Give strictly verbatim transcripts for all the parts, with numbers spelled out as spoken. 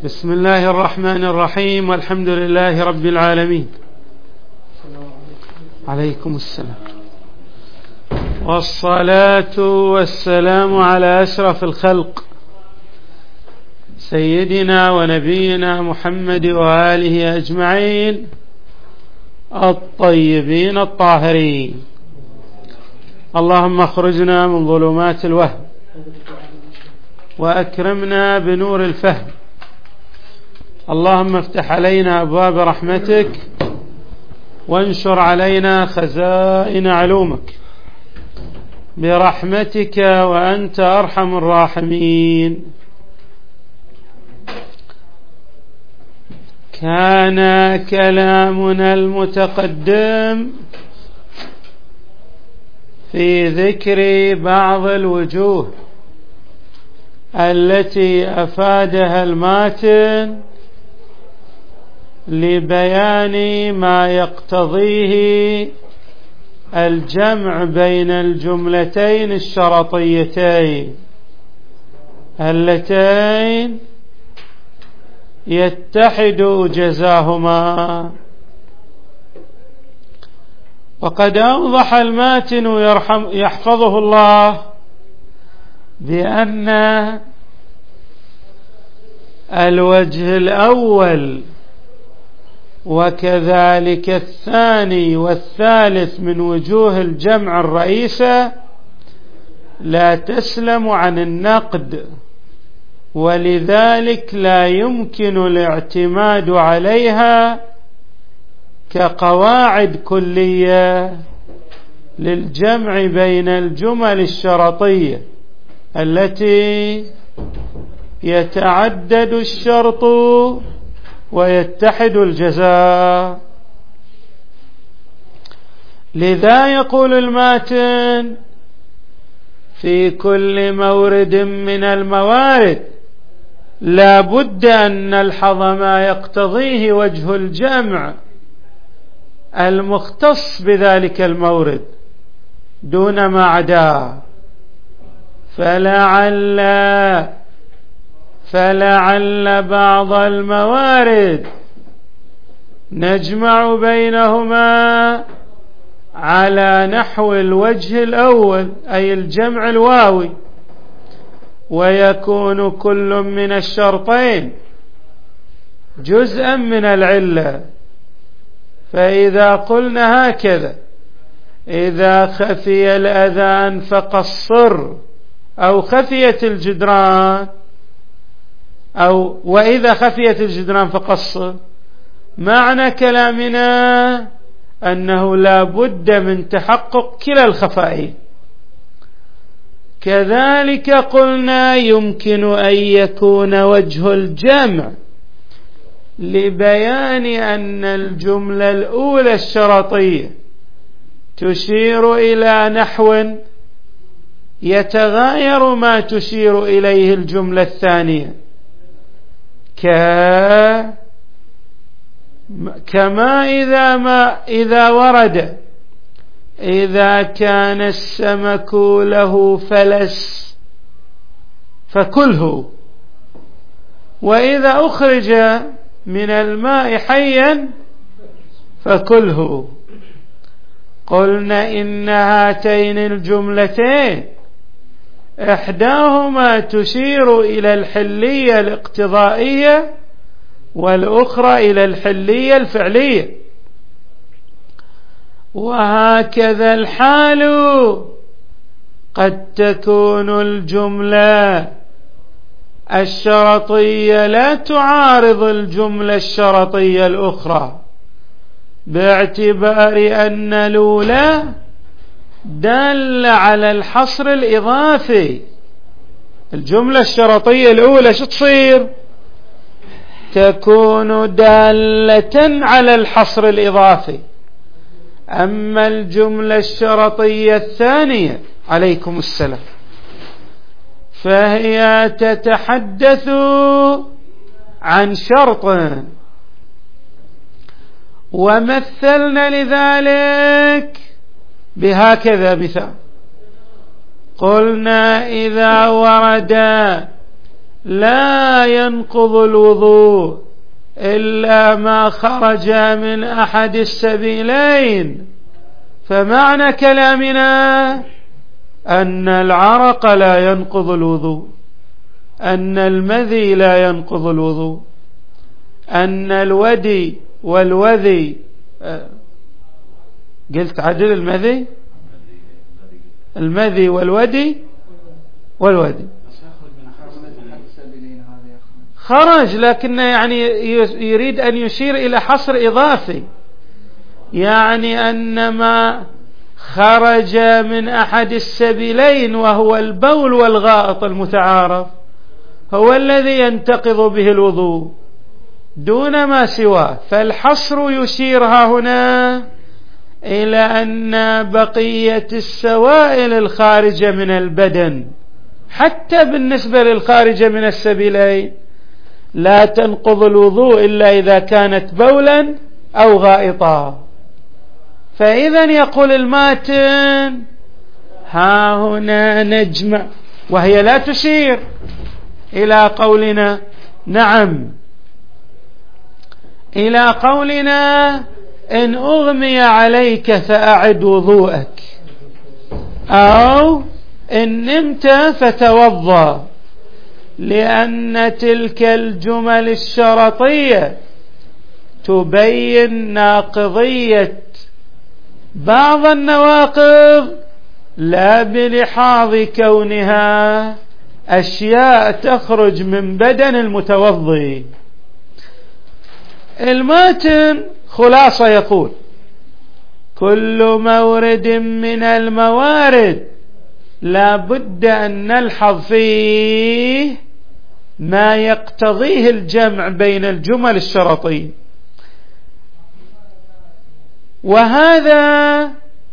بسم الله الرحمن الرحيم، والحمد لله رب العالمين. عليكم السلام. والصلاة والسلام على أشرف الخلق سيدنا ونبينا محمد وآله أجمعين الطيبين الطاهرين. اللهم اخرجنا من ظلمات الوهم وأكرمنا بنور الفهم. اللهم افتح علينا أبواب رحمتك وانشر علينا خزائن علومك برحمتك وأنت أرحم الراحمين. كان كلامنا المتقدم في ذكر بعض الوجوه التي أفادها الماتن لبيان ما يقتضيه الجمع بين الجملتين الشرطيتين اللتين يتحد جزاهما. وقد أوضح الماتن يرحم يحفظه الله بأن الوجه الأول وكذلك الثاني والثالث من وجوه الجمع الرئيسة لا تسلم عن النقد، ولذلك لا يمكن الاعتماد عليها كقواعد كلية للجمع بين الجمل الشرطية التي يتعدد الشرط ويتحد الجزاء. لذا يقول الماتن: في كل مورد من الموارد لا بد أن نلحظ ما يقتضيه وجه الجمع المختص بذلك المورد دون ما عداه. فلعل فلعل بعض الموارد نجمع بينهما على نحو الوجه الأول أي الجمع الواوي، ويكون كل من الشرطين جزءا من العلة. فإذا قلنا هكذا: إذا خفي الأذان فقصر، أو خفيت الجدران، أو وإذا خفيت الجدران فقصر، معنى كلامنا أنه لا بد من تحقق كلا الخفائين. كذلك قلنا يمكن أن يكون وجه الجمع لبيان أن الجملة الأولى الشرطية تشير إلى نحو يتغاير ما تشير إليه الجملة الثانية، ك كما إذا ما إذا ورد: إذا كان السمك له فلس فكله، وإذا أخرج من الماء حيا فكله. قلنا إن هاتين الجملتين إحداهما تشير إلى الحلية الاقتضائية والأخرى إلى الحلية الفعلية، وهكذا الحال قد تكون الجملة الشرطية لا تعارض الجملة الشرطية الأخرى، باعتبار أن الأولى دال على الحصر الإضافي. الجملة الشرطية الأولى شو تصير؟ تكون دالة على الحصر الإضافي. أما الجملة الشرطية الثانية عليكم السلام فهي تتحدث عن شرط، ومثلنا لذلك بهكذا مثال: قلنا إذا ورد لا ينقض الوضوء إلا ما خرج من أحد السبيلين، فمعنى كلامنا أن العرق لا ينقض الوضوء، أن المذي لا ينقض الوضوء، أن الودي والوذي قلت عدل المذي المذي والودي والودي خرج، لكن يعني يريد أن يشير إلى حصر إضافي، يعني أن ما خرج من أحد السبيلين وهو البول والغائط المتعارف هو الذي ينتقض به الوضوء دون ما سواه. فالحصر يشير هنا إلى أن بقية السوائل الخارجة من البدن حتى بالنسبة للخارجة من السبيلين لا تنقض الوضوء إلا إذا كانت بولا أو غائطا. فإذا يقول الماتن ها هنا نجمع، وهي لا تشير إلى قولنا نعم إلى قولنا إن أغمي عليك فأعد وضوءك، أو إن نمت فتوضأ، لأن تلك الجمل الشرطية تبين ناقضية بعض النواقض لا بلحاظ كونها أشياء تخرج من بدن المتوضي. الماتن خلاصة يقول كل مورد من الموارد لا بد أن نلحظ فيه ما يقتضيه الجمع بين الجمل الشرطية، وهذا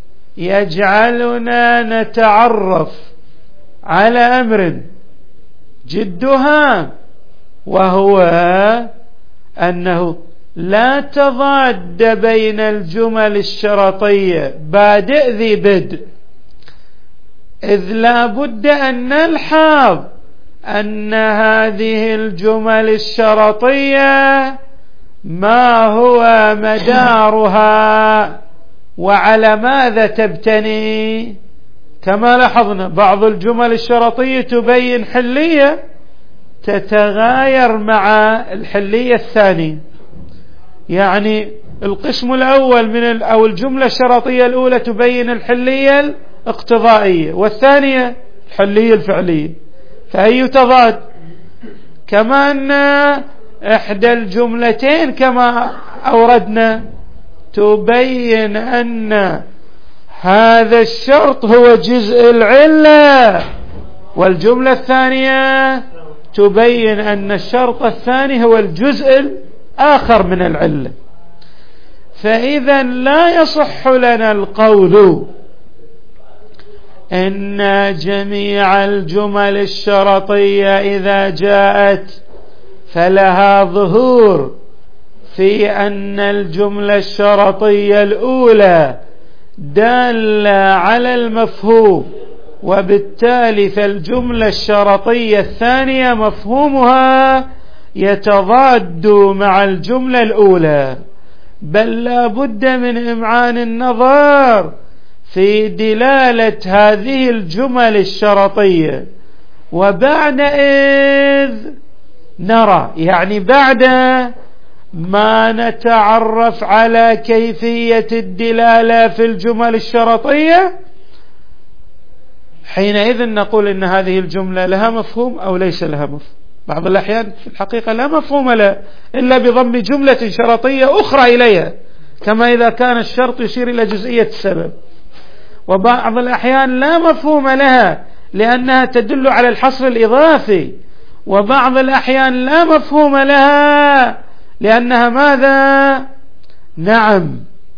يجعلنا نتعرف على أمر جد هام، وهو أنه لا تضاد بين الجمل الشرطية بادئ ذي بدء، إذ لا بد أن نلحظ أن هذه الجمل الشرطية ما هو مدارها وعلى ماذا تبتني. كما لاحظنا بعض الجمل الشرطية تبين حلية تتغاير مع الحلية الثانية، يعني القسم الأول من أو الجملة الشرطية الأولى تبين الحلية الاقتضائية، والثانية الحلية الفعلية، فهي تضاد. كما أن إحدى الجملتين كما أوردنا تبين أن هذا الشرط هو جزء العلة، والجملة الثانية تبين أن الشرط الثاني هو الجزء الآخر من العلة. فإذا لا يصح لنا القول إن جميع الجمل الشرطية إذا جاءت فلها ظهور في أن الجملة الشرطية الأولى دالة على المفهوم، وبالتالي فالجملة الشرطية الثانية مفهومها يتضاد مع الجملة الأولى، بل لا بد من إمعان النظر في دلالة هذه الجمل الشرطية، وبعدئذ نرى، يعني بعد ما نتعرف على كيفية الدلالة في الجمل الشرطية حينئذ نقول إن هذه الجملة لها مفهوم أو ليس لها مفهوم. بعض الأحيان في الحقيقة لا مفهوم لها إلا بضم جملة شرطية أخرى إليها، كما إذا كان الشرط يشير إلى جزئية السبب. وبعض الأحيان لا مفهوم لها لأنها تدل على الحصر الإضافي، وبعض الأحيان لا مفهوم لها لأنها ماذا؟ نعم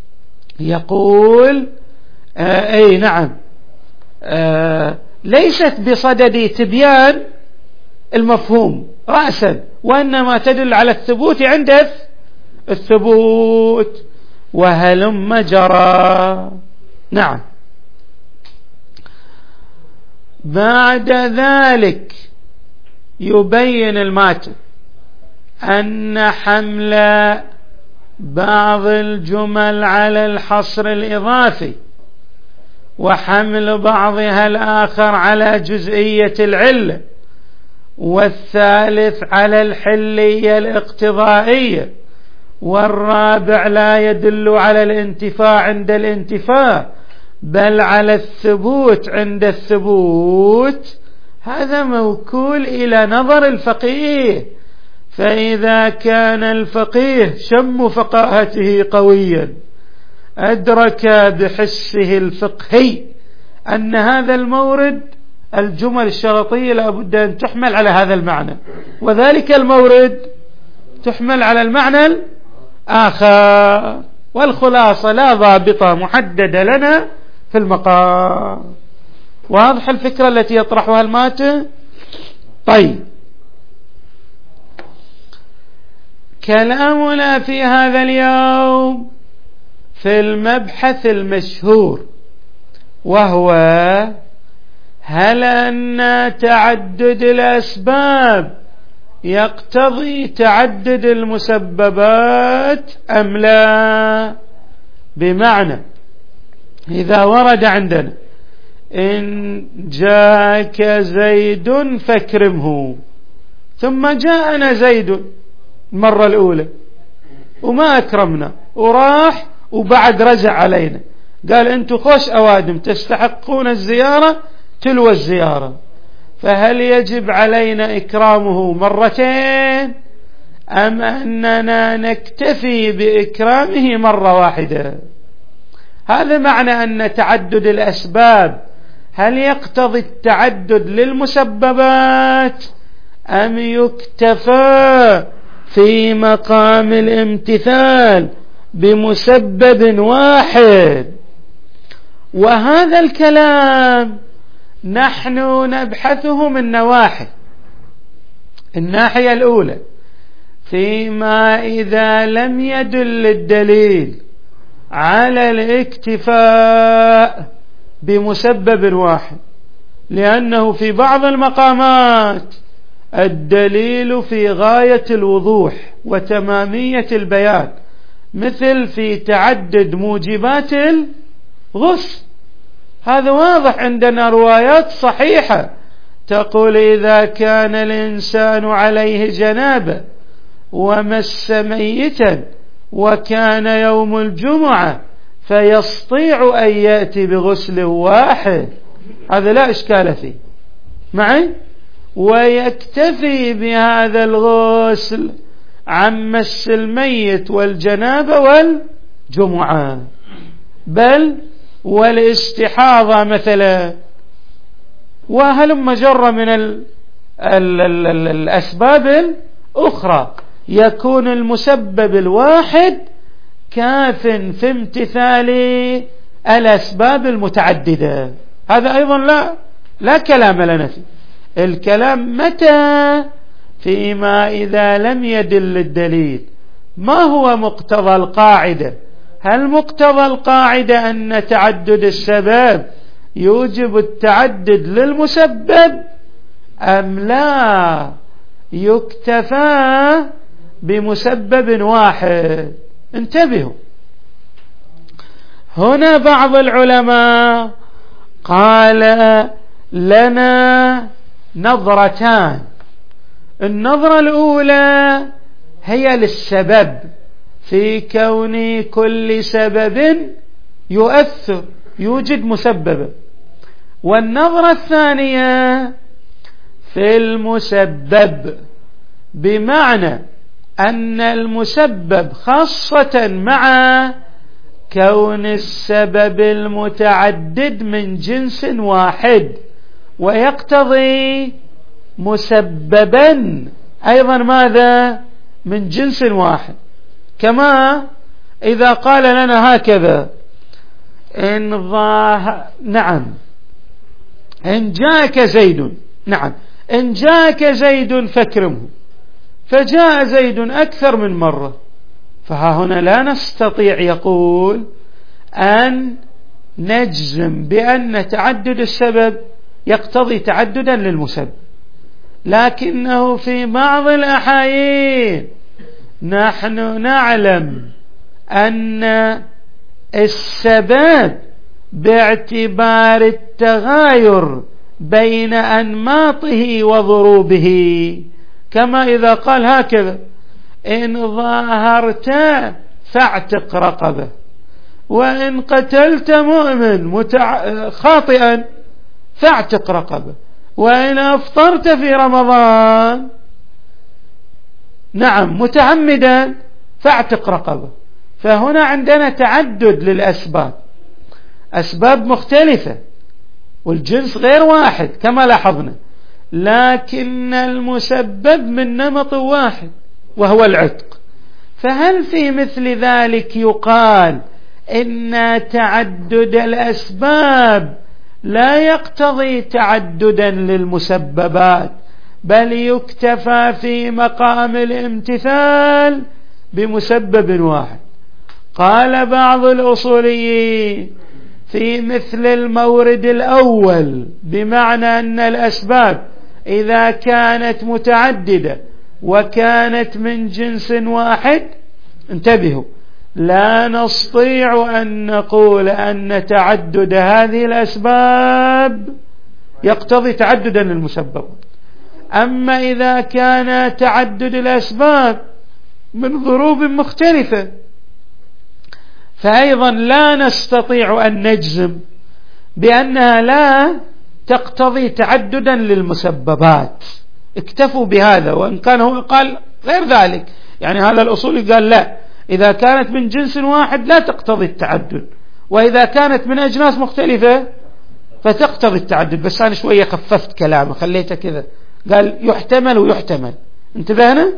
يقول آه أي نعم آه ليست بصدد تبيان المفهوم رأسا، وإنما تدل على الثبوت عند الثبوت وهلم جرى. نعم. بعد ذلك يبين الماتن أن حمل بعض الجمل على الحصر الإضافي وحمل بعضها الآخر على جزئية العلة والثالث على الحلية الاقتضائية والرابع لا يدل على الانتفاع عند الانتفاع بل على الثبوت عند الثبوت، هذا موكول إلى نظر الفقيه. فإذا كان الفقيه شم فقاهته قويا أدرك بحسه الفقهي أن هذا المورد الجمل الشرطية لا بد أن تحمل على هذا المعنى، وذلك المورد تحمل على المعنى الآخر، والخلاصة لا ضابطة محددة لنا في المقام. واضح الفكرة التي يطرحها الماتن؟ طيب، كلامنا في هذا اليوم في المبحث المشهور، وهو هل أن تعدد الأسباب يقتضي تعدد المسببات أم لا؟ بمعنى إذا ورد عندنا إن جاءك زيد فاكرمه، ثم جاءنا زيد المرة الأولى وما أكرمنا وراح وبعد رجع علينا قال أنتم خوش أوادم تستحقون الزيارة تلو الزيارة، فهل يجب علينا إكرامه مرتين أم أننا نكتفي بإكرامه مرة واحدة؟ هذا معنى أن تعدد الأسباب هل يقتضي التعدد للمسببات أم يكتفى في مقام الامتثال بمسبب واحد؟ وهذا الكلام نحن نبحثه من نواحي. الناحية الأولى فيما إذا لم يدل الدليل على الاكتفاء بمسبب واحد، لأنه في بعض المقامات الدليل في غاية الوضوح وتمامية البيان، مثل في تعدد موجبات الغسل، هذا واضح عندنا روايات صحيحة تقول إذا كان الإنسان عليه جنابة ومس ميتا وكان يوم الجمعة فيستطيع أن يأتي بغسل واحد، هذا لا إشكال فيه معي، ويكتفي بهذا الغسل عن مس الميت والجنابة والجمعة، بل والاستحاضة مثلا، وهلم جرة من ال ال ال ال الأسباب الأخرى، يكون المسبب الواحد كاف في امتثال الأسباب المتعددة. هذا أيضا لا لا كلام لنا فيه. الكلام متى؟ فيما إذا لم يدل الدليل. ما هو مقتضى القاعدة؟ هل مقتضى القاعدة أن تعدد السبب يوجب التعدد للمسبب أم لا يكتفى بمسبب واحد؟ انتبهوا، هنا بعض العلماء قال لنا نظرتان. النظرة الأولى هي للسبب في كون كل سبب يؤثر يوجد مسببا، والنظرة الثانية في المسبب، بمعنى أن المسبب خاصة مع كون السبب المتعدد من جنس واحد ويقتضي مسببا أيضا ماذا من جنس واحد، كما إذا قال لنا هكذا إن ظاهر نعم إن جاءك زيد، نعم إن جاءك زيد فاكرمه، فجاء زيد أكثر من مرة، فها هنا لا نستطيع يقول أن نجزم بأن تعدد السبب يقتضي تعددا للمسبب، لكنه في بعض الأحايين نحن نعلم أن السبب باعتبار التغاير بين أنماطه وضروبه، كما إذا قال هكذا: إن ظاهرت فاعتق رقبة، وإن قتلت مؤمن متع... خاطئا فاعتق رقبة، وإن أفطرت في رمضان نعم متعمدا فاعتق رقبة. فهنا عندنا تعدد للأسباب، أسباب مختلفة والجنس غير واحد كما لاحظنا، لكن المسبب من نمط واحد وهو العتق. فهل في مثل ذلك يقال إن تعدد الأسباب لا يقتضي تعددا للمسببات، بل يكتفى في مقام الامتثال بمسبب واحد؟ قال بعض الأصوليين: في مثل المورد الأول، بمعنى أن الأسباب إذا كانت متعددة وكانت من جنس واحد، انتبهوا، لا نستطيع أن نقول أن تعدد هذه الأسباب يقتضي تعددا للمسبب. أما إذا كان تعدد الأسباب من ضروب مختلفة فأيضا لا نستطيع أن نجزم بأنها لا تقتضي تعددا للمسببات. اكتفوا بهذا، وإن كان هو قال غير ذلك، يعني هذا الأصول قال لا، إذا كانت من جنس واحد لا تقتضي التعدد، وإذا كانت من أجناس مختلفة فتقتضي التعدد. بس أنا شوية خففت كلامه، خليته كذا، قال يحتمل ويحتمل. انتبهنا؟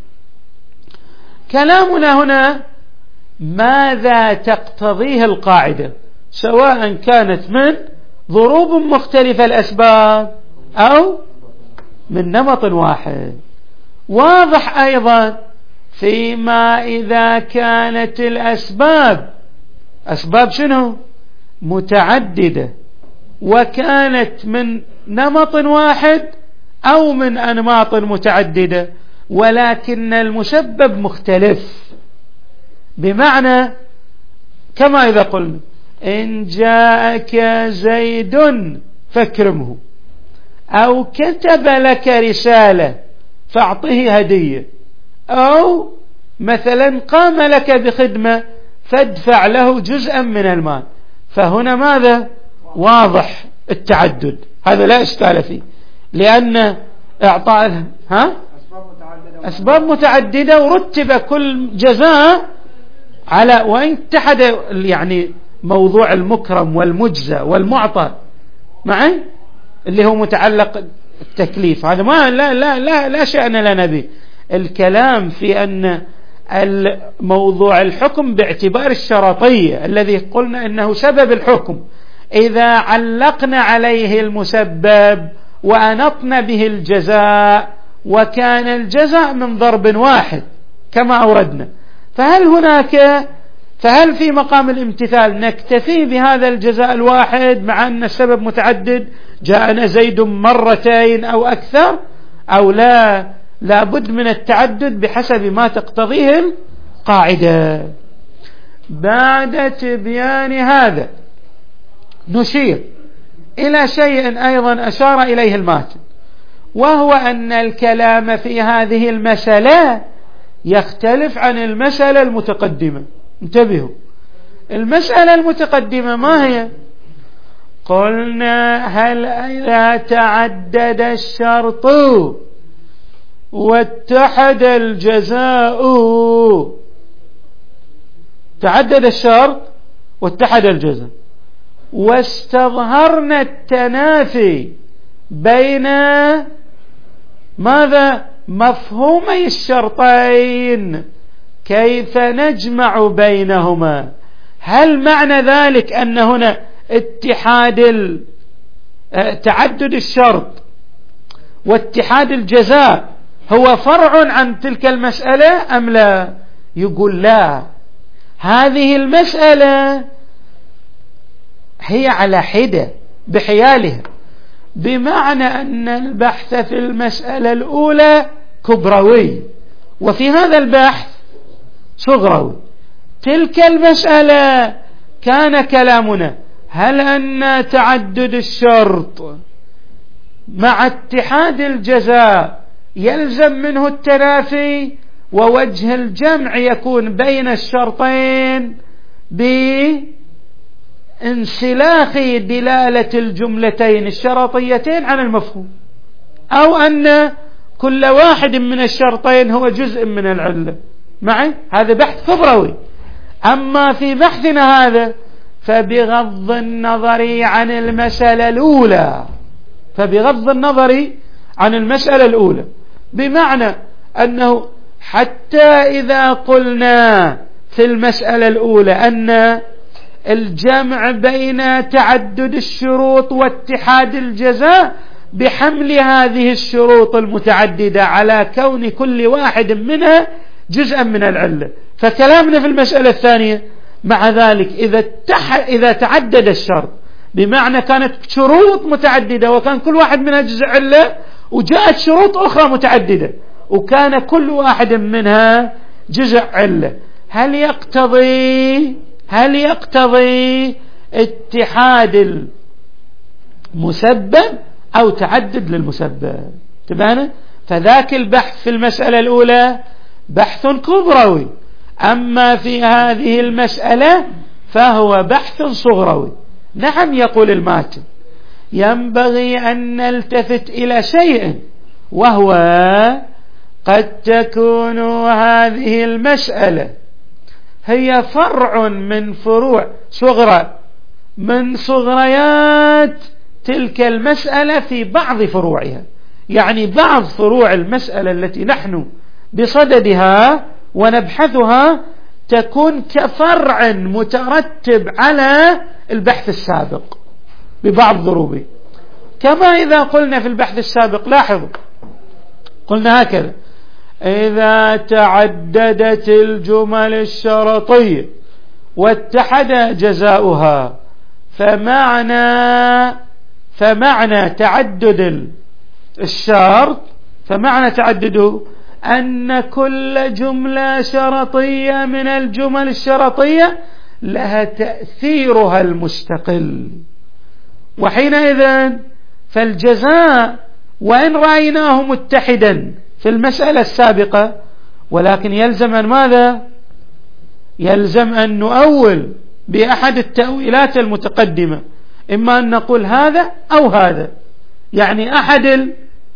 كلامنا هنا ماذا تقتضيه القاعدة، سواء كانت من ضروب مختلفة الأسباب أو من نمط واحد. واضح أيضا فيما إذا كانت الأسباب أسباب شنو؟ متعددة، وكانت من نمط واحد أو من أنماط متعددة، ولكن المسبب مختلف. بمعنى كما إذا قلنا: إن جاءك زيد فاكرمه، أو كتب لك رسالة فاعطه هدية، أو مثلا قام لك بخدمة فادفع له جزءا من المال. فهنا ماذا؟ واضح التعدد، هذا لا إشكال فيه، لأن إعطاء ها أسباب متعددة ورتب كل جزاء على، وإن اتحد يعني موضوع المكرم والمجزى والمعطى معي اللي هو متعلق التكليف، هذا ما لا لا لا لا شأن لنا به. الكلام في أن الموضوع الحكم باعتبار الشرطية الذي قلنا إنه سبب الحكم، إذا علقنا عليه المسبب وأنطنا به الجزاء وكان الجزاء من ضرب واحد كما أوردنا، فهل هناك فهل في مقام الامتثال نكتفي بهذا الجزاء الواحد مع أن السبب متعدد، جاءنا زيد مرتين أو أكثر، أو لا لابد من التعدد بحسب ما تقتضيه القاعدة؟ بعد تبيان هذا نشير إلى شيء أيضا أشار إليه الماتن، وهو أن الكلام في هذه المسألة يختلف عن المسألة المتقدمة. انتبهوا، المسألة المتقدمة ما هي؟ قلنا: هل إذا تعدد الشرط واتحد الجزاء، تعدد الشرط واتحد الجزاء، واستظهرنا التنافي بين ماذا؟ مفهومي الشرطين، كيف نجمع بينهما؟ هل معنى ذلك أن هنا اتحاد تعدد الشرط واتحاد الجزاء هو فرع عن تلك المسألة أم لا؟ يقول لا، هذه المسألة هي على حدة بحيالها، بمعنى أن البحث في المسألة الأولى كبروي، وفي هذا البحث صغروي. تلك المسألة كان كلامنا هل أن تعدد الشرط مع اتحاد الجزاء يلزم منه التنافي، ووجه الجمع يكون بين الشرطين بانسلاخ دلالة الجملتين الشرطيتين عن المفهوم، أو أن كل واحد من الشرطين هو جزء من العلة معي. هذا بحث كبروي. أما في بحثنا هذا فبغض النظر عن المسألة الأولى فبغض النظر عن المسألة الأولى بمعنى أنه حتى إذا قلنا في المسألة الأولى أن الجمع بين تعدد الشروط واتحاد الجزاء بحمل هذه الشروط المتعددة على كون كل واحد منها جزءا من العلة، فكلامنا في المسألة الثانية مع ذلك إذا, إذا تعدد الشرط بمعنى كانت شروط متعددة وكان كل واحد منها جزء علة، وجاءت شروط أخرى متعددة وكان كل واحد منها جزء علة، هل يقتضي هل يقتضي اتحاد المسبب أو تعدد للمسبب؟ تبانا. فذاك البحث في المسألة الأولى بحث كبروي، أما في هذه المسألة فهو بحث صغروي. نعم، يقول الماتن ينبغي أن نلتفت إلى شيء، وهو قد تكون هذه المسألة هي فرع من فروع صغرى من صغريات تلك المسألة في بعض فروعها، يعني بعض فروع المسألة التي نحن بصددها ونبحثها تكون كفرع مترتب على البحث السابق ببعض ضروبه. كما إذا قلنا في البحث السابق، لاحظوا قلنا هكذا: إذا تعددت الجمل الشرطية واتحد جزاؤها فمعنى فمعنى تعدد الشرط فمعنى تعدده أن كل جملة شرطية من الجمل الشرطية لها تأثيرها المستقل، وحينئذ فالجزاء وإن رأيناه متحدا في المسألة السابقة، ولكن يلزم أن ماذا؟ يلزم أن نؤول بأحد التأويلات المتقدمة، إما أن نقول هذا أو هذا، يعني أحد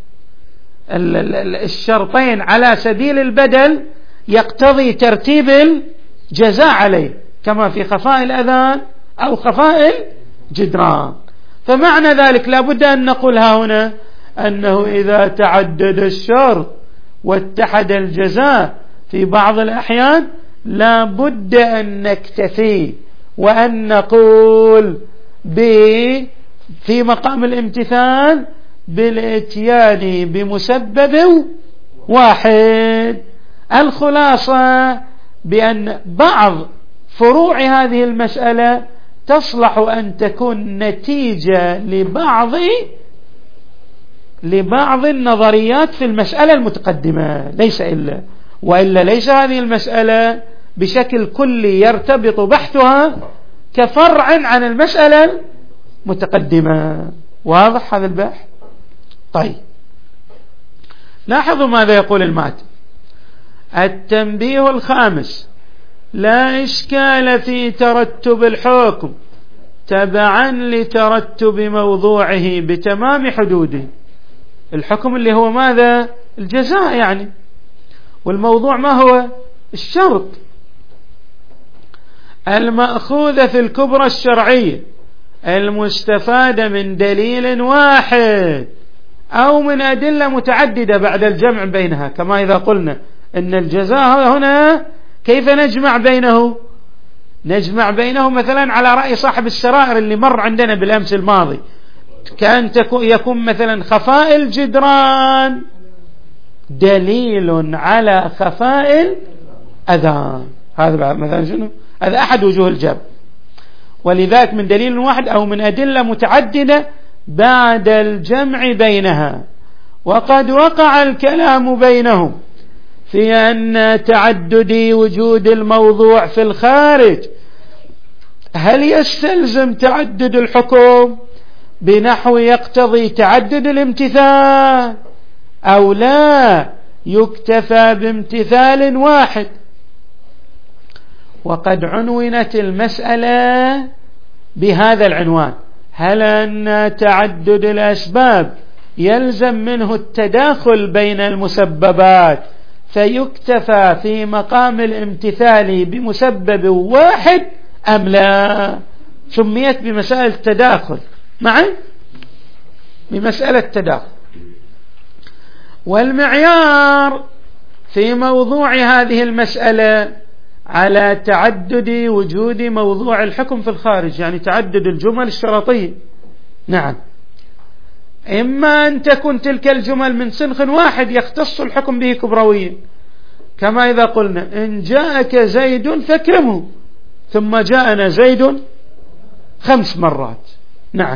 الشرطين على سبيل البدل يقتضي ترتيب الجزاء عليه، كما في خفاء الأذان أو خفاء الجدران. فمعنى ذلك لابد أن نقول ها هنا أنه إذا تعدد الشرط واتحد الجزاء في بعض الأحيان لابد أن نكتفي وأن نقول في مقام الامتثال بالاتيان بمسبب واحد. الخلاصة بأن بعض فروع هذه المسألة تصلح أن تكون نتيجة لبعض لبعض النظريات في المسألة المتقدمة، ليس إلا، وإلا ليس هذه المسألة بشكل كلي يرتبط بحثها كفرع عن المسألة المتقدمة. واضح هذا البحث؟ طيب، لاحظوا ماذا يقول الماتن: التنبيه الخامس: لا إشكال في ترتب الحكم تبعا لترتب موضوعه بتمام حدوده. الحكم اللي هو ماذا؟ الجزاء يعني، والموضوع ما هو؟ الشرط المأخوذة في الكبرى الشرعية المستفادة من دليل واحد أو من أدلة متعددة بعد الجمع بينها. كما إذا قلنا إن الجزاء هنا كيف نجمع بينه؟ نجمع بينه مثلا على رأي صاحب السرائر اللي مر عندنا بالأمس الماضي، كان يكون مثلا خفاء الجدران دليل على خفاء الأذان، هذا مثلا شنو؟ هذا أحد وجوه الجمع. ولذلك من دليل واحد أو من أدلة متعددة بعد الجمع بينها. وقد وقع الكلام بينهم في أن تعدد وجود الموضوع في الخارج هل يستلزم تعدد الحكم بنحو يقتضي تعدد الامتثال أو لا يكتفى بامتثال واحد. وقد عنونت المسألة بهذا العنوان: هل أن تعدد الأسباب يلزم منه التداخل بين المسببات فيكتفى في مقام الامتثال بمسبب واحد أم لا؟ سميت بمسألة التداخل معي بمسألة التداخل. والمعيار في موضوع هذه المسألة على تعدد وجود موضوع الحكم في الخارج، يعني تعدد الجمل الشرطية. نعم، إما أن تكون تلك الجمل من صنف واحد يختص الحكم به كبرويا، كما إذا قلنا إن جاءك زيد فاكرمه، ثم جاءنا زيد خمس مرات. نعم،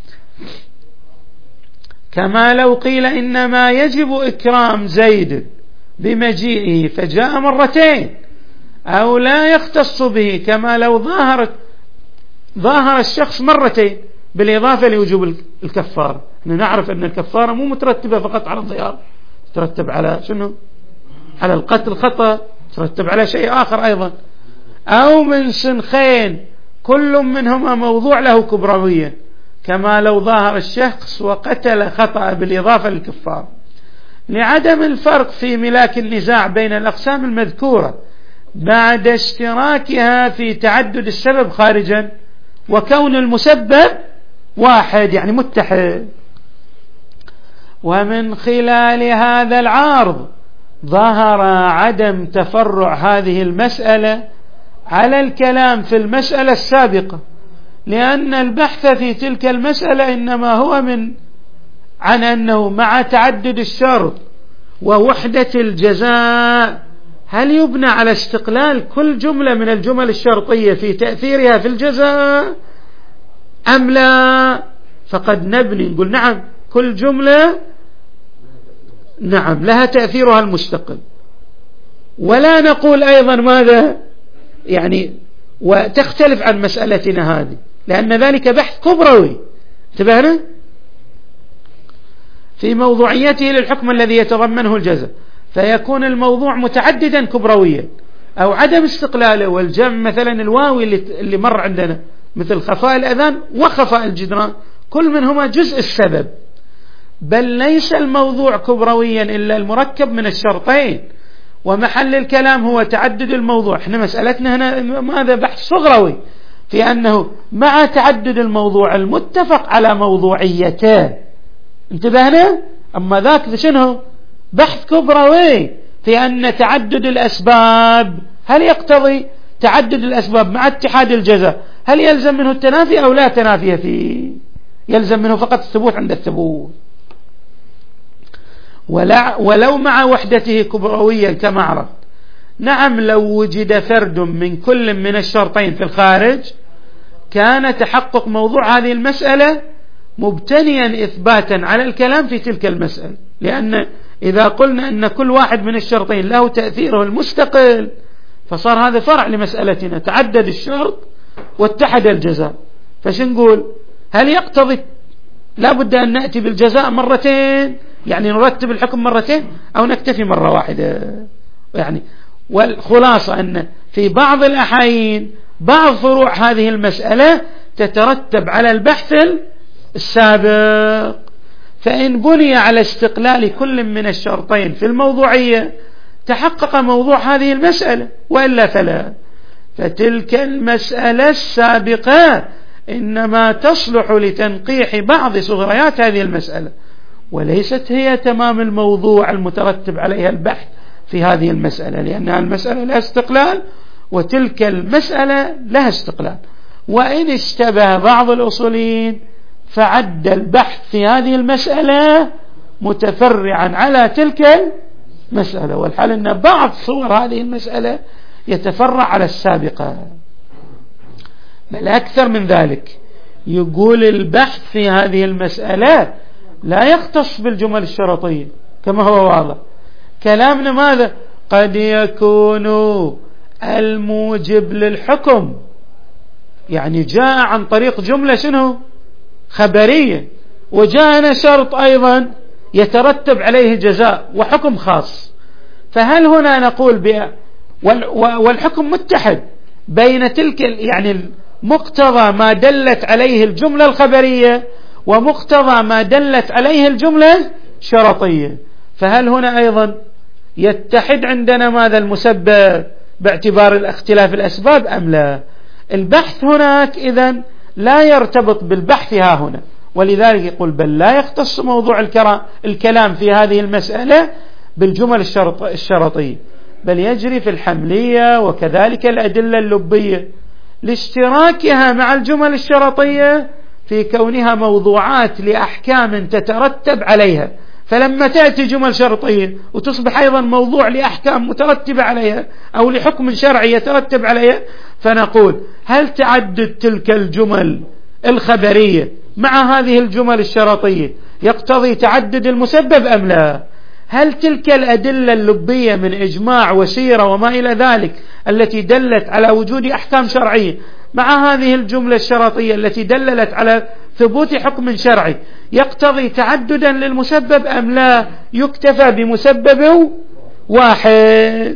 كما لو قيل إنما يجب إكرام زيد بمجيئه فجاء مرتين، أو لا يختص به، كما لو ظاهرت ظاهر الشخص مرتين بالإضافة لوجوب الكفارة. نعرف أن الكفارة مو مترتبة فقط على الظهار، ترتب على شنو؟ على القتل خطأ، ترتب على شيء آخر أيضا. أو من سنخين كل منهما موضوع له كبروية، كما لو ظاهر الشخص وقتل خطأ بالإضافة للكفارة. لعدم الفرق في ملاك النزاع بين الأقسام المذكورة بعد اشتراكها في تعدد السبب خارجا وكون المسبب واحد يعني متحد. ومن خلال هذا العارض ظهر عدم تفرع هذه المسألة على الكلام في المسألة السابقة، لأن البحث في تلك المسألة إنما هو من عن أنه مع تعدد الشرط ووحدة الجزاء هل يبنى على استقلال كل جملة من الجمل الشرطية في تأثيرها في الجزاء أم لا؟ فقد نبني نقول نعم كل جملة نعم لها تأثيرها المستقل، ولا نقول أيضا ماذا يعني وتختلف عن مسألتنا هذه، لأن ذلك بحث كبروي انتبهنا في موضوعيته للحكم الذي يتضمنه الجزاء، فيكون الموضوع متعددا كبرويا أو عدم استقلاله. والجمع مثلا الواوي اللي مر عندنا مثل خفاء الأذان وخفاء الجدران كل منهما جزء السبب، بل ليس الموضوع كبرويا إلا المركب من الشرطين، ومحل الكلام هو تعدد الموضوع. احنا مسألتنا هنا ماذا؟ بحث صغروي في أنه مع تعدد الموضوع المتفق على موضوعيته انتبهنا. أما ذاك شنو؟ بحث كبروي في أن تعدد الأسباب هل يقتضي تعدد الأسباب مع اتحاد الجزاء هل يلزم منه التنافي أو لا تنافي فيه؟ يلزم منه فقط الثبوت عند الثبوت. ولو مع وحدته كبرويا كما عرفت، نعم لو وجد فرد من كل من الشرطين في الخارج كان تحقق موضوع هذه المسألة مبتنيا إثباتا على الكلام في تلك المسألة، لأن إذا قلنا أن كل واحد من الشرطين له تأثيره المستقل فصار هذا فرع لمسألتنا، تعدد الشرط واتحد الجزاء. فش نقول؟ هل يقتضي لا بد أن نأتي بالجزاء مرتين يعني نرتب الحكم مرتين أو نكتفي مرة واحدة يعني؟ والخلاصة أن في بعض الأحيان بعض فروع هذه المسألة تترتب على البحث السابق، فإن بني على استقلال كل من الشرطين في الموضوعية تحقق موضوع هذه المسألة، وإلا فلا. فتلك المسألة السابقة إنما تصلح لتنقيح بعض صغريات هذه المسألة، وليست هي تمام الموضوع المترتب عليها البحث في هذه المسألة، لأنها المسألة لها استقلال وتلك المسألة لها استقلال. وإن اشتبه بعض الأصوليين فعد البحث في هذه المسألة متفرعا على تلك المسألة، والحال أن بعض صور هذه المسألة يتفرع على السابقة، بل أكثر من ذلك يقول البحث في هذه المسألة لا يختص بالجمل الشرطية كما هو واضح. كلامنا ماذا؟ قد يكون الموجب للحكم يعني جاء عن طريق جملة شنو؟ خبرية، وجاءنا شرط أيضا يترتب عليه جزاء وحكم خاص. فهل هنا نقول بأ والحكم متحد بين تلك يعني مقتضى ما دلت عليه الجملة الخبرية ومقتضى ما دلت عليه الجملة الشرطية، فهل هنا أيضا يتحد عندنا ماذا؟ المسبب باعتبار الاختلاف الأسباب أم لا؟ البحث هناك إذن لا يرتبط بالبحث ها هنا، ولذلك يقول بل لا يختص موضوع الكلام في هذه المسألة بالجمل الشرط الشرطية، بل يجري في الحملية وكذلك الأدلة اللبية لاشتراكها مع الجمل الشرطية في كونها موضوعات لأحكام تترتب عليها. فلما تأتي جمل شرطية وتصبح أيضا موضوع لأحكام مترتبة عليها أو لحكم شرعي يترتب عليها، فنقول هل تعدد تلك الجمل الخبرية مع هذه الجمل الشرطية يقتضي تعدد المسبب أم لا؟ هل تلك الأدلة اللبية من إجماع وسيرة وما إلى ذلك التي دلت على وجود أحكام شرعية مع هذه الجملة الشرطية التي دللت على ثبوت حكم شرعي يقتضي تعددا للمسبب أم لا؟ يكتفى بمسبب واحد.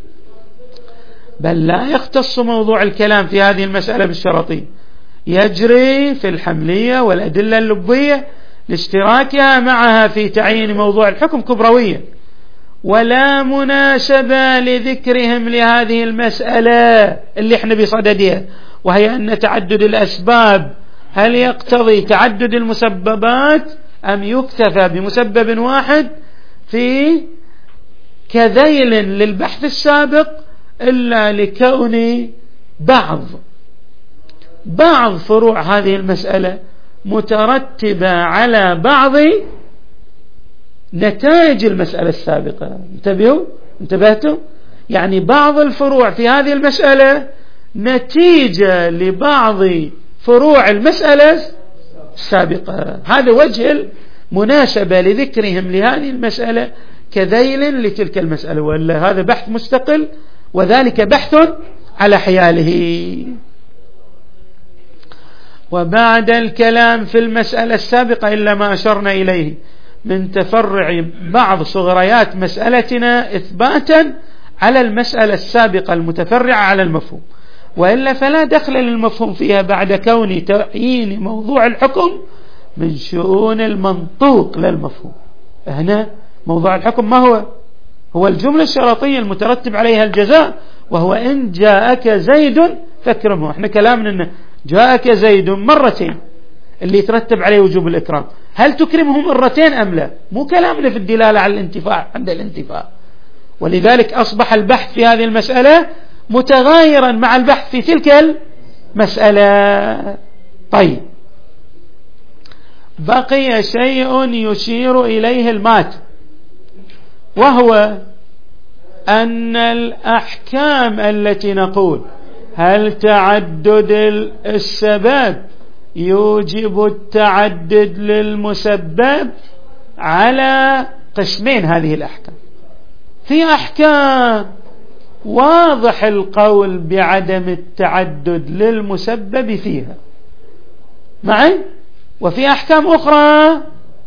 بل لا يختص موضوع الكلام في هذه المسألة بالشرطية، يجري في الحملية والأدلة اللبية لاشتراكها معها في تعيين موضوع الحكم كبرويا، ولا مناسبة لذكرهم لهذه المسألة اللي احنا بصددها، وهي أن تعدد الأسباب هل يقتضي تعدد المسببات أم يكتفى بمسبب واحد في كذيل للبحث السابق، إلا لكون بعض بعض فروع هذه المسألة مترتبة على بعض نتائج المسألة السابقة. انتبهوا انتبهتوا يعني بعض الفروع في هذه المسألة نتيجة لبعض فروع المسألة السابقة. هذا وجه المناسبة لذكرهم لهذه المسألة كذيل لتلك المسألة، ولا هذا بحث مستقل وذلك بحث على حياله. وبعد الكلام في المسألة السابقة إلا ما أشرنا إليه من تفرع بعض صغريات مسألتنا إثباتا على المسألة السابقة المتفرعة على المفهوم، وإلا فلا دخل للمفهوم فيها بعد كون تعيين موضوع الحكم من شؤون المنطوق للمفهوم. هنا موضوع الحكم ما هو؟ هو الجملة الشرطية المترتب عليها الجزاء، وهو إن جاءك زيد فاكرمه. احنا كلامنا إن جاءك زيد مرتين اللي يترتب عليه وجوب الإكرام، هل تكرمه مرتين أم لا؟ مو كلامنا في الدلالة على الانتفاع عند الانتفاع، ولذلك أصبح البحث في هذه المسألة متغايرا مع البحث في تلك المسألة. طيب، بقي شيء يشير إليه المات، وهو أن الأحكام التي نقول هل تعدد السبب يوجب التعدد للمسبب على قسمين. هذه الأحكام في أحكام واضح القول بعدم التعدد للمسبب فيها معي، وفي أحكام أخرى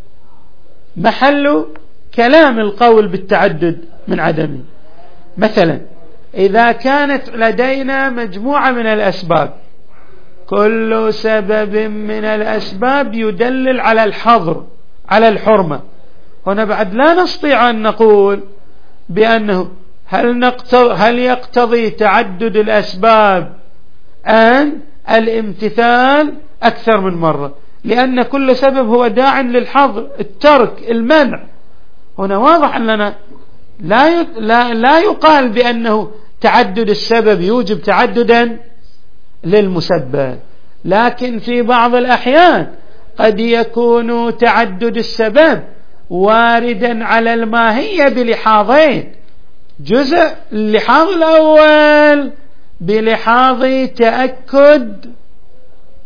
محل كلام القول بالتعدد من عدمه. مثلا إذا كانت لدينا مجموعة من الأسباب، كل سبب من الأسباب يدلل على الحظر على الحرمة، هنا بعد لا نستطيع أن نقول بأنه هل, نقتضي هل يقتضي تعدد الأسباب أن الامتثال أكثر من مرة، لأن كل سبب هو داع للحظر الترك المنع. هنا واضح أننا لا لا لا يقال بأنه تعدد السبب يوجب تعددا للمسبب، لكن في بعض الأحيان قد يكون تعدد السبب واردا على الماهية بلحاظين: جزء اللحاظ الأول بلحاظ تأكد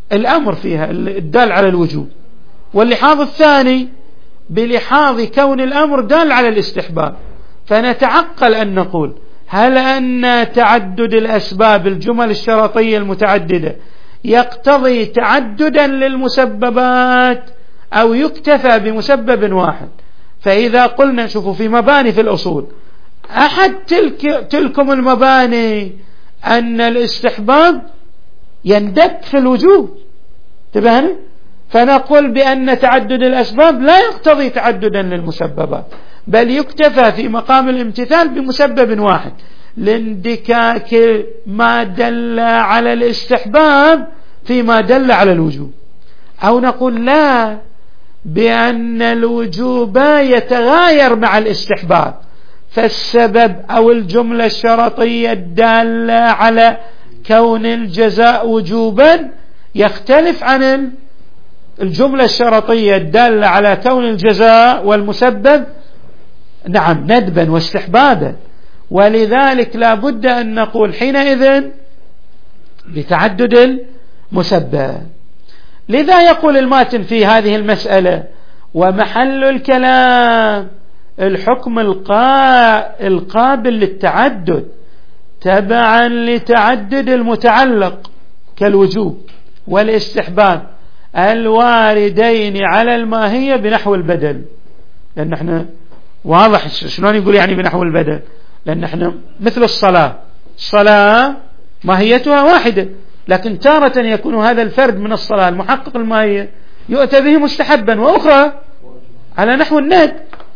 الأمر فيها الدال على الوجوب، واللحاظ الثاني بلحاظ كون الأمر دال على الاستحباب. فنتعقل أن نقول هل أن تعدد الأسباب الجمل الشرطية المتعددة يقتضي تعددا للمسببات أو يكتفى بمسبب واحد؟ فإذا قلنا شوفوا في مباني في الأصول أحد تلك تلكم المباني أن الاستحباب يندك في الوجوب، تبهنا؟ فنقول بأن تعدد الأسباب لا يقتضي تعددا للمسببات، بل يكتفى في مقام الامتثال بمسبب واحد لاندكاك ما دل على الاستحباب فيما دل على الوجوب. أو نقول لا، بأن الوجوب يتغاير مع الاستحباب، فالسبب أو الجملة الشرطية الدالة على كون الجزاء وجوبا يختلف عن الجملة الشرطية الدالة على كون الجزاء والمسبب نعم ندبا واستحبابا. ولذلك لا بد أن نقول حينئذ بتعدد المسبب. لذا يقول الماتن في هذه المسألة: ومحل الكلام الحكم القابل للتعدد تبعا لتعدد المتعلق كالوجوب والاستحباب الواردين على الماهية بنحو البدل. لأن احنا واضح شلون يقول يعني بنحو البدل، لأن احنا مثل الصلاة، الصلاة ماهيتها واحدة، لكن تارة يكون هذا الفرد من الصلاة المحقق الماهية يؤتى به مستحبا، وأخرى على نحو الند،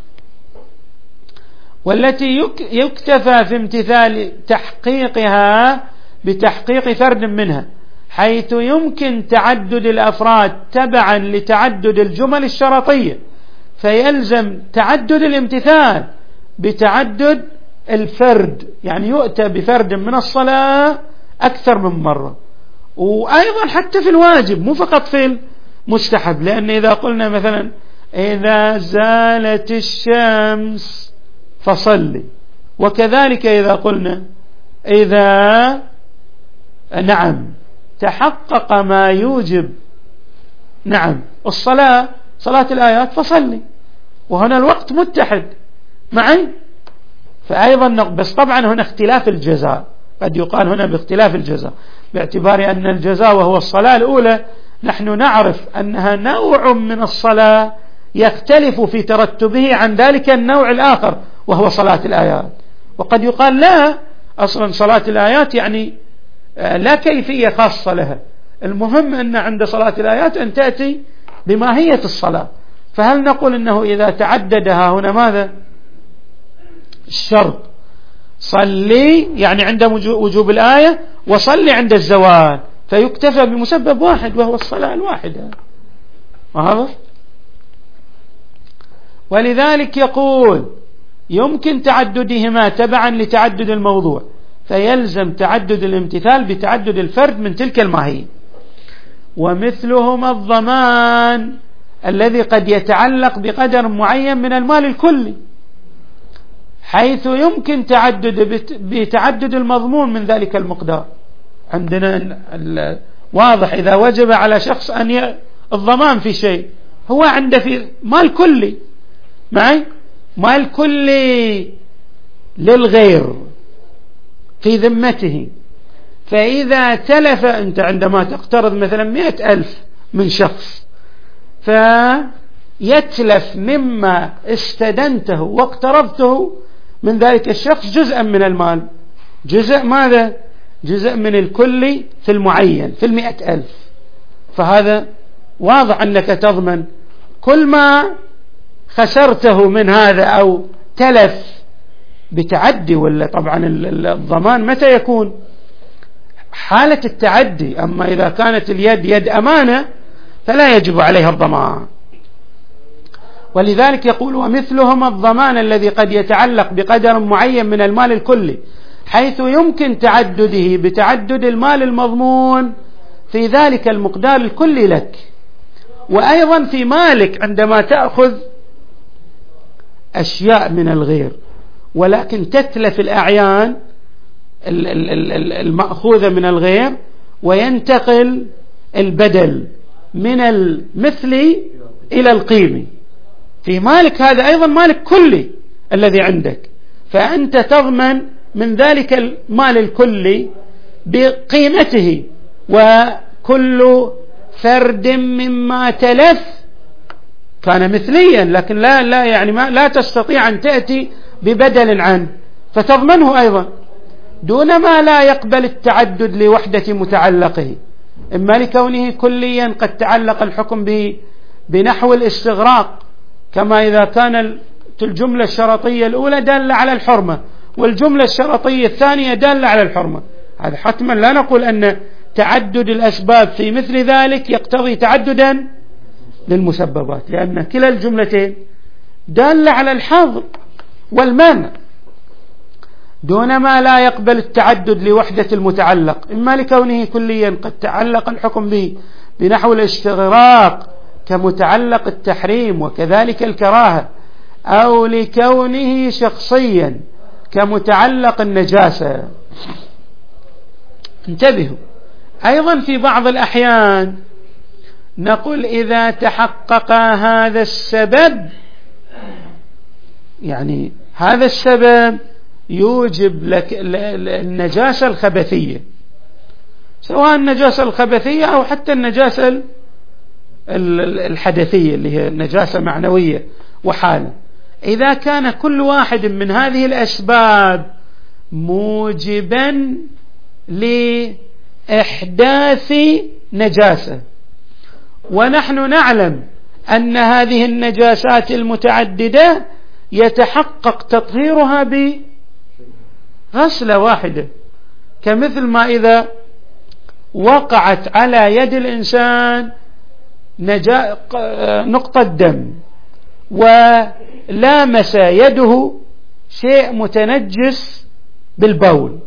والتي يكتفى في امتثال تحقيقها بتحقيق فرد منها، حيث يمكن تعدد الأفراد تبعا لتعدد الجمل الشرطية، فيلزم تعدد الامتثال بتعدد الفرد، يعني يؤتى بفرد من الصلاة أكثر من مرة. وأيضا حتى في الواجب مو فقط في المستحب، لأن إذا قلنا مثلا إذا زالت الشمس فصلي، وكذلك إذا قلنا إذا نعم تحقق ما يوجب نعم الصلاة صلاة الآيات فصلي، وهنا الوقت متحد معي. فأيضا بس طبعا هنا اختلاف الجزاء، قد يقال هنا باختلاف الجزاء، باعتبار أن الجزاء وهو الصلاة الأولى نحن نعرف أنها نوع من الصلاة يختلف في ترتبه عن ذلك النوع الآخر وهو صلاة الآيات. وقد يقال لا، أصلا صلاة الآيات يعني لا كيفية خاصة لها، المهم أن عند صلاة الآيات أن تأتي بماهية الصلاة. فهل نقول أنه إذا تعددها هنا ماذا الشرط صلي يعني عند وجوب الآية، وصلي عند الزوال، فيكتفى بمسبب واحد وهو الصلاة الواحدة. واضح؟ ولذلك يقول يمكن تعددهما تبعا لتعدد الموضوع، فيلزم تعدد الامتثال بتعدد الفرد من تلك الماهية. ومثلهما الضمان الذي قد يتعلق بقدر معين من المال الكلي، حيث يمكن تعدد بتعدد المضمون من ذلك المقدار. عندنا واضح إذا وجب على شخص أن ي... الضمان في شيء، هو عنده في مال كلي معي، مال كلي للغير في ذمته، فإذا تلف أنت عندما تقترض مثلا مئة ألف من شخص، فيتلف مما استدنته واقترضته من ذلك الشخص جزءا من المال، جزء ماذا؟ جزء من الكل في المعين في المئة ألف، فهذا واضح أنك تضمن كل ما خسرته من هذا أو تلف بتعدي. ولا طبعا الضمان متى يكون؟ حالة التعدي. أما إذا كانت اليد يد أمانة فلا يجب عليها الضمان. ولذلك يقول ومثلهما الضمان الذي قد يتعلق بقدر معين من المال الكلي، حيث يمكن تعدده بتعدد المال المضمون في ذلك المقدار الكلي لك. وأيضا في مالك عندما تأخذ أشياء من الغير ولكن تتلف الأعيان المأخوذة من الغير وينتقل البدل من المثل إلى القيمة. في مالك هذا أيضا مالك كلي الذي عندك، فأنت تضمن من ذلك المال الكلي بقيمته، وكل فرد مما تلف كان مثليا، لكن لا لا يعني ما لا تستطيع أن تأتي ببدل عنه، فتضمنه أيضا دون ما لا يقبل التعدد لوحدة متعلقه، إما لكونه كليا قد تعلق الحكم به بنحو الاستغراق، كما إذا كان الجملة الشرطية الأولى دالة على الحرمة والجملة الشرطية الثانية دالة على الحرمة، هذا حتما لا نقول أن تعدد الأسباب في مثل ذلك يقتضي تعددا للمسببات، لأن كلا الجملتين دالة على الحظر والمنع دون ما لا يقبل التعدد لوحدة المتعلق، إما لكونه كليا قد تعلق الحكم به بنحو الاستغراق كمتعلق التحريم وكذلك الكراهة، أو لكونه شخصيا كمتعلق النجاسة. انتبهوا، أيضا في بعض الأحيان نقول إذا تحقق هذا السبب، يعني هذا السبب يوجب لك النجاسة الخبثية، سواء النجاسة الخبثية أو حتى النجاسة الحدثية اللي هي النجاسة معنوية وحالة، إذا كان كل واحد من هذه الأسباب موجبا لإحداث نجاسة، ونحن نعلم أن هذه النجاسات المتعددة يتحقق تطهيرها بغسلة واحدة، كمثل ما إذا وقعت على يد الإنسان نجا... نقطة دم ولامس يده شيء متنجس بالبول،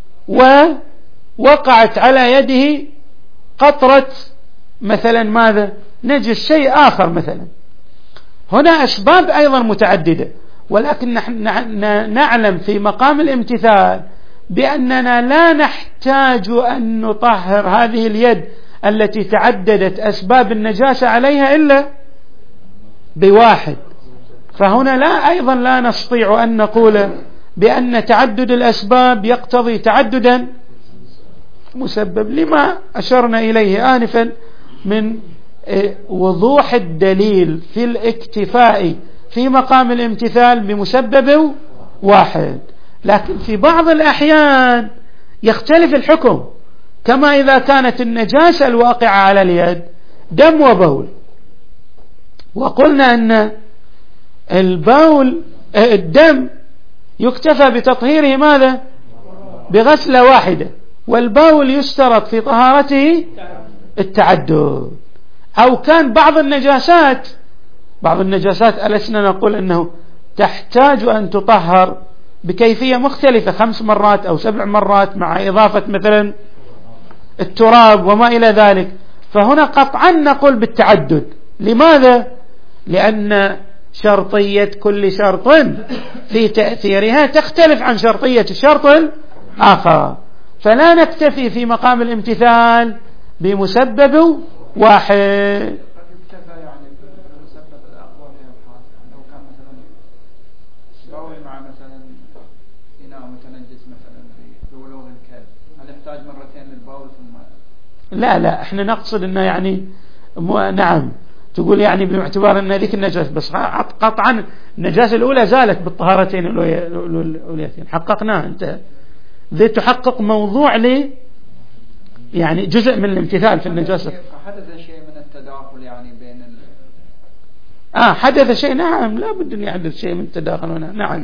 ووقعت على يده قطرة مثلا ماذا نجس شيء آخر مثلا، هنا أسباب أيضا متعددة، ولكن نحن نعلم في مقام الامتثال بأننا لا نحتاج أن نطهر هذه اليد التي تعددت أسباب النجاسة عليها إلا بواحد، فهنا لا أيضا لا نستطيع أن نقول بأن تعدد الأسباب يقتضي تعددا مسبب، لما أشرنا إليه آنفا من وضوح الدليل في الاكتفاء في مقام الامتثال بمسبب واحد. لكن في بعض الأحيان يختلف الحكم، كما إذا كانت النجاسة الواقعة على اليد دم وبول، وقلنا أن البول الدم يكتفى بتطهيره ماذا بغسلة واحدة، والبول يشترط في طهارته التعدد، أو كان بعض النجاسات بعض النجاسات ألسنا نقول أنه تحتاج أن تطهر بكيفية مختلفة خمس مرات أو سبع مرات مع إضافة مثلا التراب وما إلى ذلك، فهنا قطعا نقول بالتعدد. لماذا؟ لأن شرطية كل شرط في تأثيرها تختلف عن شرطية الشرط الآخر، فلا نكتفي في مقام الامتثال بمسبب واحد. لا لا احنا نقصد انه يعني نعم تقول يعني باعتبار ان ذيك النجاسة، بس قطعا النجاسة الاولى زالت بالطهارتين الاوليتين حققناها، انت ذي تحقق موضوع لي يعني جزء من الامتثال في النجاسة. حدث شيء من التداخل يعني بين ال... اه حدث شيء، نعم لا بد ان يحدث شيء من التداخل هنا، نعم.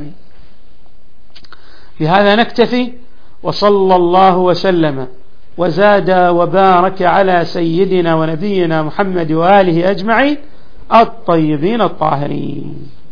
بهذا نكتفي، وصلى الله وسلم وزاد وبارك على سيدنا ونبينا محمد وآله أجمعين الطيبين الطاهرين.